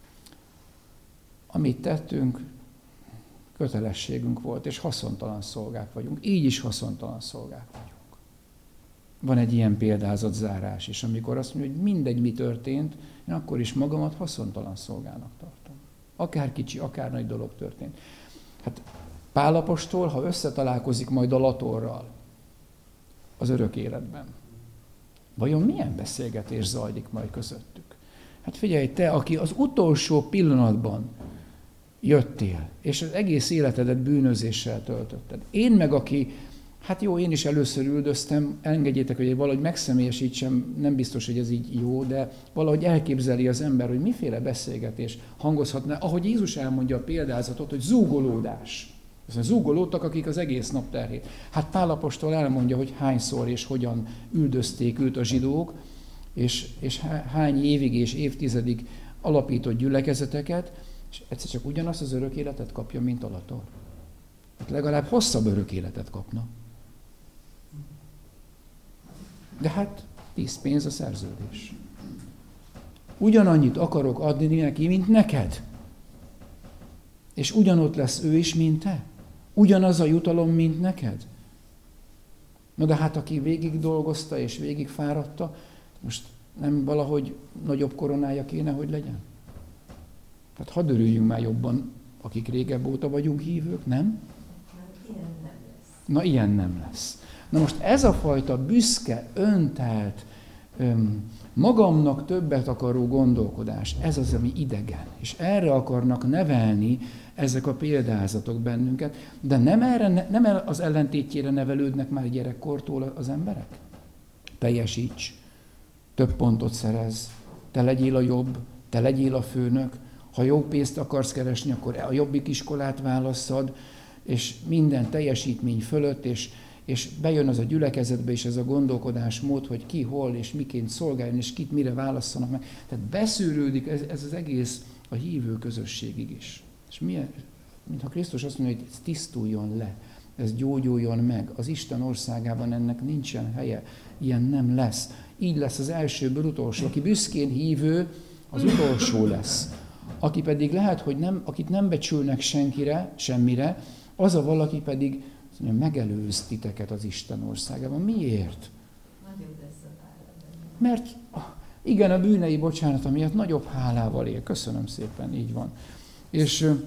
amit tettünk, kötelességünk volt, és haszontalan szolgák vagyunk. Így is haszontalan szolgák vagyunk. Van egy ilyen példázatzárás is, amikor azt mondja, hogy mindegy, mi történt, én akkor is magamat haszontalan szolgának tartom. Akár kicsi, akár nagy dolog történt. Hát Pál apostol, ha összetalálkozik majd a Latorral az örök életben, vajon milyen beszélgetés zajlik majd közöttük? Hát figyelj, te, aki az utolsó pillanatban jöttél, és az egész életedet bűnözéssel töltötted. Én meg, aki, hát jó, én is először üldöztem, engedjétek, hogy valahogy megszemélyesítsem, nem biztos, hogy ez így jó, de valahogy elképzeli az ember, hogy miféle beszélgetés hangozhatna, ahogy Jézus elmondja a példázatot, hogy zúgolódás. Aztán zúgolódtak, akik az egész nap terhét. Hát Pál apostol elmondja, hogy hányszor és hogyan üldözték őt a zsidók, és, és hány évig és évtizedig alapított gyülekezeteket, és egyszer csak ugyanazt az örök életet kapja, mint a Lator. Hát legalább hosszabb örök életet kapna. De hát tíz pénz a szerződés. Ugyanannyit akarok adni neki, mint neked. És ugyanott lesz ő is, mint te. Ugyanaz a jutalom, mint neked. Na de hát aki végig dolgozta és végig fáradta, most nem valahogy nagyobb koronája kéne, hogy legyen? Tehát hadd örüljünk már jobban, akik régebb óta vagyunk hívők, nem?
Ilyen nem lesz.
Na, ilyen nem lesz. Na most ez a fajta büszke, öntelt, öm, magamnak többet akaró gondolkodás, ez az, ami idegen. És erre akarnak nevelni ezek a példázatok bennünket, de nem, erre, nem az ellentétjére nevelődnek már gyerekkortól az emberek? Teljesíts, több pontot szerez, te legyél a jobb, te legyél a főnök, ha jó pénzt akarsz keresni, akkor a jobbik iskolát válasszad, és minden teljesítmény fölött, és, és bejön az a gyülekezetbe, és ez a gondolkodásmód, hogy ki, hol, és miként szolgáljon, és kit mire válasszanak meg. Tehát beszűrődik ez, ez az egész a hívő közösségig is. És milyen, mintha Krisztus azt mondja, hogy ez tisztuljon le, ez gyógyuljon meg. Az Isten országában ennek nincsen helye, ilyen nem lesz. Így lesz az elsőből utolsó. Aki büszkén hívő, az utolsó lesz. Aki pedig lehet, hogy nem, akit nem becsülnek senkire, semmire, az a valaki pedig mondja, megelőz titeket az Isten országában. Miért?
Nagyobb lesz a hála.
Mert igen, a bűnei bocsánata miatt nagyobb hálával él. Köszönöm szépen, így van. És uh,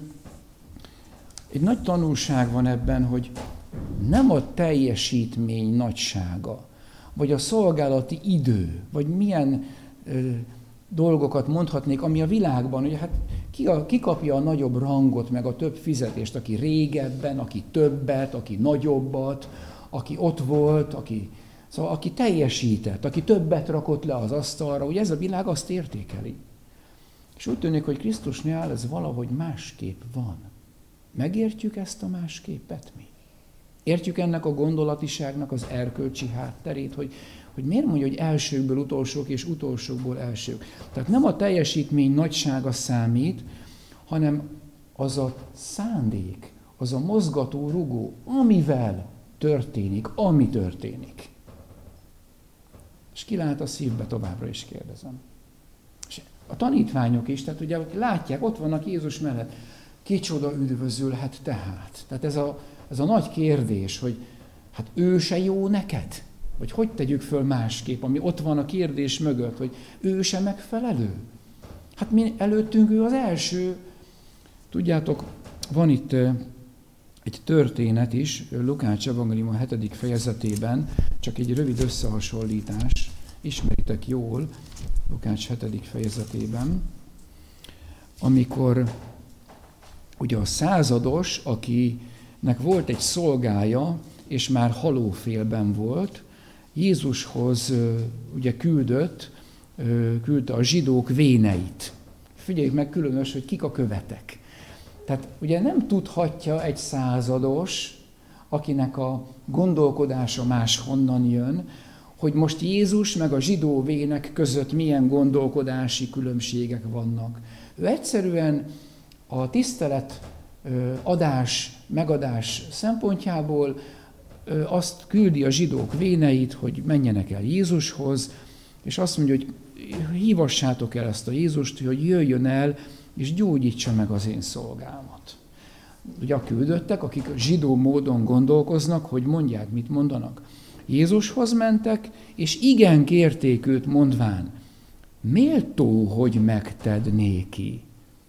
egy nagy tanulság van ebben, hogy nem a teljesítmény nagysága, vagy a szolgálati idő, vagy milyen uh, dolgokat mondhatnék, ami a világban, ugye hát ki, a, ki kapja a nagyobb rangot, meg a több fizetést, aki régebben, aki többet, aki nagyobbat, aki ott volt, aki, szóval aki teljesített, aki többet rakott le az asztalra, ugye ez a világ azt értékeli. És úgy tűnik, hogy Krisztusnál ez valahogy másképp van. Megértjük ezt a másképet mi? Értjük ennek a gondolatiságnak az erkölcsi hátterét, hogy hogy miért mondja, hogy elsőkből utolsók és utolsókból elsők. Tehát nem a teljesítmény nagysága számít, hanem az a szándék, az a mozgató rugó, amivel történik, ami történik. És ki lát a szívbe, továbbra is kérdezem. És a tanítványok is, tehát ugye látják, ott vannak Jézus mellett, kicsoda üdvözülhet tehát. Tehát ez a ez a nagy kérdés, hogy hát ő se jó neked? Vagy hogy tegyük föl másképp, ami ott van a kérdés mögött, hogy ő se megfelelő? Hát mi előttünk ő az első. Tudjátok, van itt egy történet is, Lukács evangélium a hetedik fejezetében, csak egy rövid összehasonlítás, ismeritek jól, Lukács hetedik fejezetében, amikor ugye a százados, akinek volt egy szolgája, és már halófélben volt, Jézushoz ugye küldött, küldte a zsidók véneit. Figyeljük meg különös, hogy kik a követek. Tehát ugye nem tudhatja egy százados, akinek a gondolkodása máshonnan jön, hogy most Jézus meg a zsidó vének között milyen gondolkodási különbségek vannak. Ő egyszerűen a tisztelet adás, megadás szempontjából azt küldi a zsidók véneit, hogy menjenek el Jézushoz, és azt mondja, hogy hívassátok el ezt a Jézust, hogy jöjjön el, és gyógyítsa meg az én szolgámat. Ugye a küldöttek, akik zsidó módon gondolkoznak, hogy mondják, mit mondanak. Jézushoz mentek, és igen kérték őt, mondván, méltó, hogy megted néki.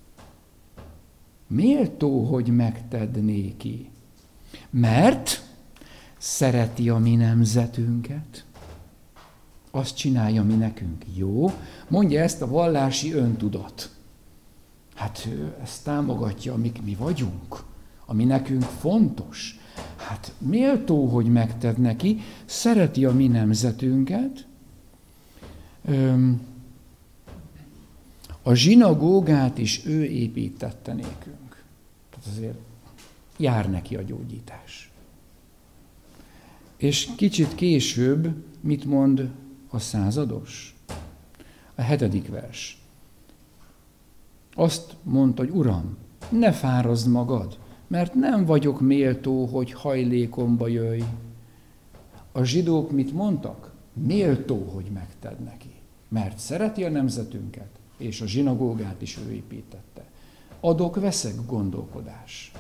Méltó, hogy megted néki. Mert szereti a mi nemzetünket, azt csinálja, mi nekünk jó. Mondja ezt a vallási öntudat. Hát ezt támogatja, amik mi vagyunk, ami nekünk fontos. Hát méltó, hogy megted neki, szereti a mi nemzetünket. A zsinagógát is ő építette nékünk. Tehát azért jár neki a gyógyítás. És kicsit később mit mond a százados? A hetedik vers. Azt mondta, hogy Uram, ne fárazd magad, mert nem vagyok méltó, hogy hajlékomba jöjj. A zsidók mit mondtak? Méltó, hogy megted neki, mert szereti a nemzetünket, és a zsinagógát is ő építette. Adok-veszek gondolkodás.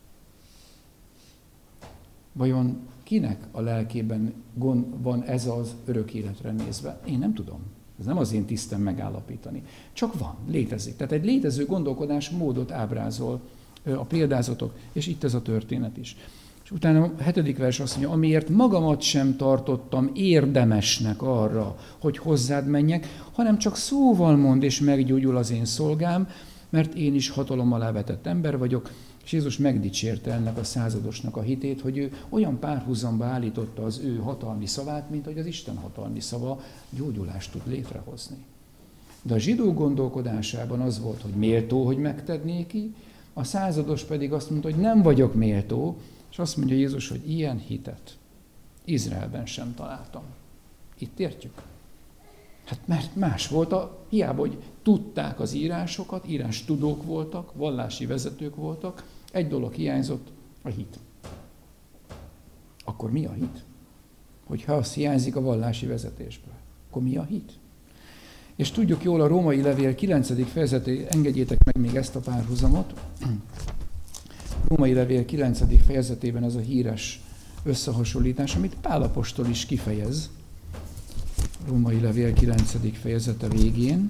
Vajon kinek a lelkében van ez az örök életre nézve? Én nem tudom. Ez nem az én tisztem megállapítani. Csak van, létezik. Tehát egy létező gondolkodás módot ábrázol a példázatok, és itt ez a történet is. És utána a hetedik vers azt mondja, amiért magamat sem tartottam érdemesnek arra, hogy hozzád menjek, hanem csak szóval mond, és meggyógyul az én szolgám, mert én is hatalom alá vetett ember vagyok, és Jézus megdicsérte ennek a századosnak a hitét, hogy ő olyan párhuzamba állította az ő hatalmi szavát, mint hogy az Isten hatalmi szava gyógyulást tud létrehozni. De a zsidó gondolkodásában az volt, hogy méltó, hogy megted néki, a százados pedig azt mondta, hogy nem vagyok méltó, és azt mondja Jézus, hogy ilyen hitet Izraelben sem találtam. Itt értjük? Hát mert más volt, a, hiába, hogy tudták az írásokat, írás tudók voltak, vallási vezetők voltak, egy dolog hiányzott, a hit. Akkor mi a hit? Hogyha az hiányzik a vallási vezetésből, akkor mi a hit? És tudjuk jól a római levél kilencedik fejezetét, engedjétek meg még ezt a párhuzamot. Római levél kilencedik fejezetében ez a híres összehasonlítás, amit Pál apostol is kifejez. Római levél kilencedik fejezete végén.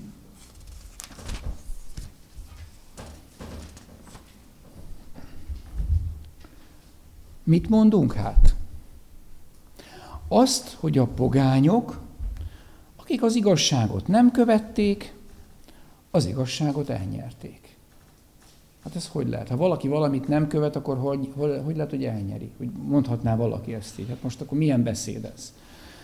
Mit mondunk hát? Azt, hogy a pogányok, akik az igazságot nem követték, az igazságot elnyerték. Hát ez hogy lehet? Ha valaki valamit nem követ, akkor hogy, hogy, hogy lehet, hogy elnyeri? Hogy mondhatná valaki ezt így? Hát most akkor milyen beszéd ez?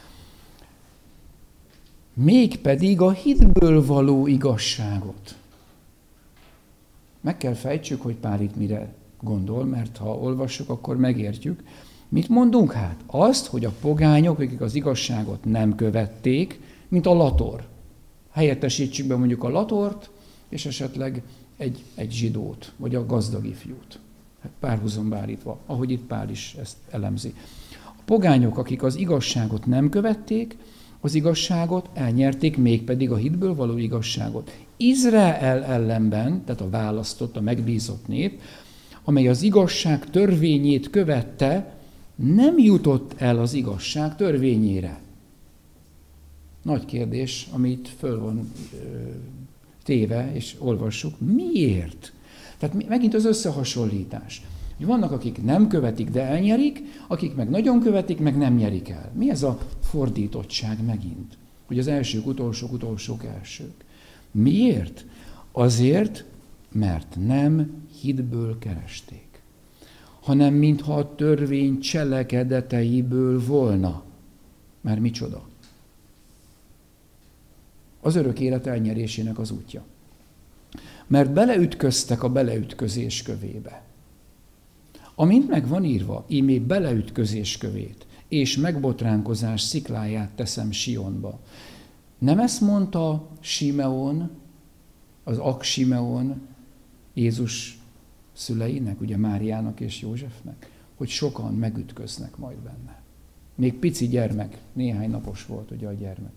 Mégpedig a hitből való igazságot. Meg kell fejtsük, hogy Pál itt mire gondol, mert ha olvassuk, akkor megértjük. Mit mondunk hát? Azt, hogy a pogányok, akik az igazságot nem követték, mint a lator. Helyettesítsük be mondjuk a latort, és esetleg egy, egy zsidót, vagy a gazdag ifjút. Hát párhuzamba állítva, ahogy itt Pál is ezt elemzi. A pogányok, akik az igazságot nem követték, az igazságot elnyerték, mégpedig a hitből való igazságot. Izrael ellenben, tehát a választott, a megbízott nép, amely az igazság törvényét követte, nem jutott el az igazság törvényére. Nagy kérdés, amit föl van téve, és olvassuk. Miért? Tehát megint az összehasonlítás. Vannak, akik nem követik, de elnyerik, akik meg nagyon követik, meg nem nyerik el. Mi ez a fordítottság megint? Hogy az elsők, utolsók, utolsók, elsők. Miért? Azért, mert nem hitből keresték, hanem mintha a törvény cselekedeteiből volna. Mert micsoda? Az örök élet elnyerésének az útja. Mert beleütköztek a beleütközés kövébe. Amint meg van írva, ímé beleütközés kövét, és megbotránkozás szikláját teszem Sionba. Nem ezt mondta Simeon, az Ak Simeon Jézus szüleinek, ugye Máriának és Józsefnek, hogy sokan megütköznek majd benne. Még pici gyermek, néhány napos volt ugye a gyermek.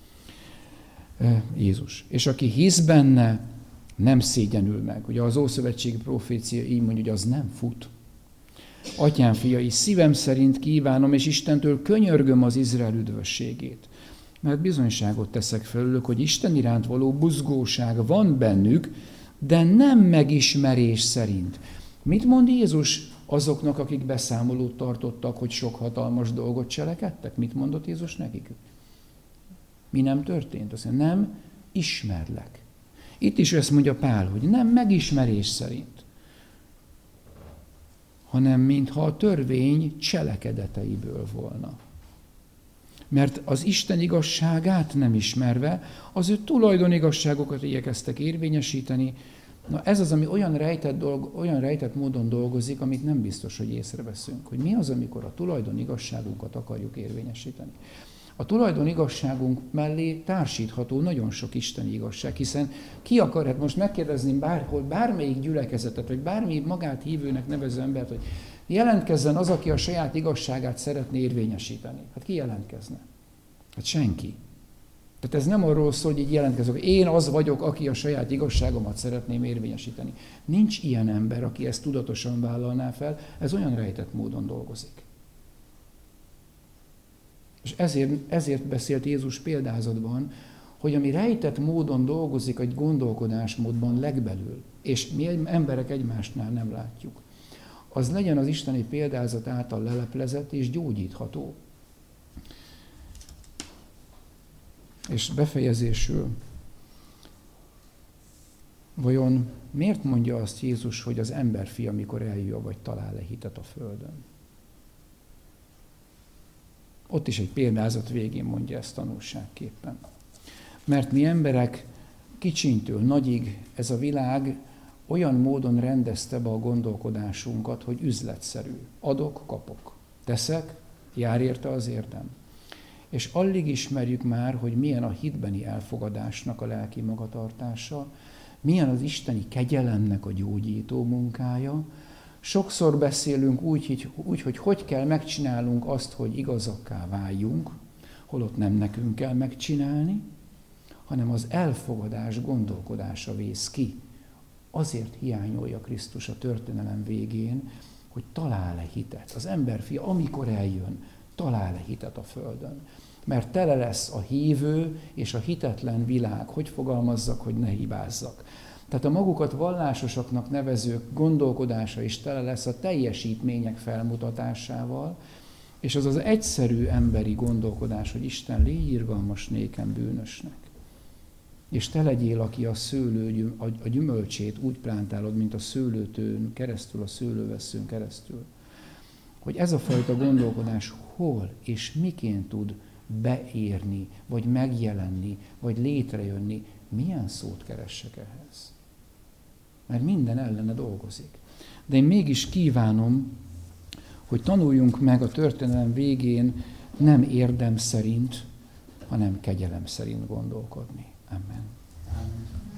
Jézus. És aki hisz benne, nem szégyenül meg. Ugye az Ószövetségi profécia így mondja, hogy az nem fut. Atyám fiai, szívem szerint kívánom, és Istentől könyörgöm az Izrael üdvösségét. Mert bizonyságot teszek felőlük, hogy Isten iránt való buzgóság van bennük, de nem megismerés szerint. Mit mond Jézus azoknak, akik beszámolót tartottak, hogy sok hatalmas dolgot cselekedtek? Mit mondott Jézus nekik? Mi nem történt? Azt mondja, nem ismerlek. Itt is ezt mondja Pál, hogy nem megismerés szerint, hanem mintha a törvény cselekedeteiből volna. Mert az Isten igazságát nem ismerve, az ő tulajdonigazságokat igyekeztek érvényesíteni. Na ez az, ami olyan rejtett, dolg, olyan rejtett módon dolgozik, amit nem biztos, hogy észreveszünk. Hogy mi az, amikor a tulajdonigazságunkat akarjuk érvényesíteni. A tulajdonigazságunk mellé társítható nagyon sok isteni igazság, hiszen ki akar, hát most megkérdezni bárhol, bármelyik gyülekezetet, vagy bármi magát hívőnek nevező embert, hogy jelentkezzen az, aki a saját igazságát szeretné érvényesíteni. Hát ki jelentkezne? Hát senki. Tehát ez nem arról szól, hogy így jelentkezök, én az vagyok, aki a saját igazságomat szeretném érvényesíteni. Nincs ilyen ember, aki ezt tudatosan vállalná fel, ez olyan rejtett módon dolgozik. És ezért, ezért beszélt Jézus példázatban, hogy ami rejtett módon dolgozik egy gondolkodásmódban legbelül, és mi emberek egymásnál nem látjuk, az legyen az isteni példázat által leleplezett és gyógyítható. És befejezésül, vajon miért mondja azt Jézus, hogy az emberfia, amikor eljön, vagy talál-e hitet a földön? Ott is egy példázat végén mondja ezt tanulságképpen. Mert mi emberek kicsintől nagyig ez a világ olyan módon rendezte be a gondolkodásunkat, hogy üzletszerű. Adok, kapok. Teszek, jár érte az érdem. És alig ismerjük már, hogy milyen a hitbeni elfogadásnak a lelki magatartása, milyen az isteni kegyelemnek a gyógyító munkája. Sokszor beszélünk úgy, hogy, úgy, hogy hogy kell megcsinálnunk azt, hogy igazakká váljunk, holott nem nekünk kell megcsinálni, hanem az elfogadás gondolkodása vész ki. Azért hiányolja Krisztus a történelem végén, hogy talál-e hitet. Az emberfia, amikor eljön, talál-e hitet a földön. Mert tele lesz a hívő és a hitetlen világ. Hogy fogalmazzak, hogy ne hibázzak. Tehát a magukat vallásosaknak nevezők gondolkodása is tele lesz a teljesítmények felmutatásával, és az az egyszerű emberi gondolkodás, hogy Isten légy irgalmas nékem bűnösnek. És te legyél, aki a szőlő, a gyümölcsét úgy plántálod, mint a szőlőtőn keresztül, a szőlővesszőn keresztül. Hogy ez a fajta gondolkodás hol és miként tud beérni, vagy megjelenni, vagy létrejönni, milyen szót keressek ehhez? Mert minden ellene dolgozik. De én mégis kívánom, hogy tanuljunk meg a történelem végén nem érdem szerint, hanem kegyelem szerint gondolkodni. Amen. Amen.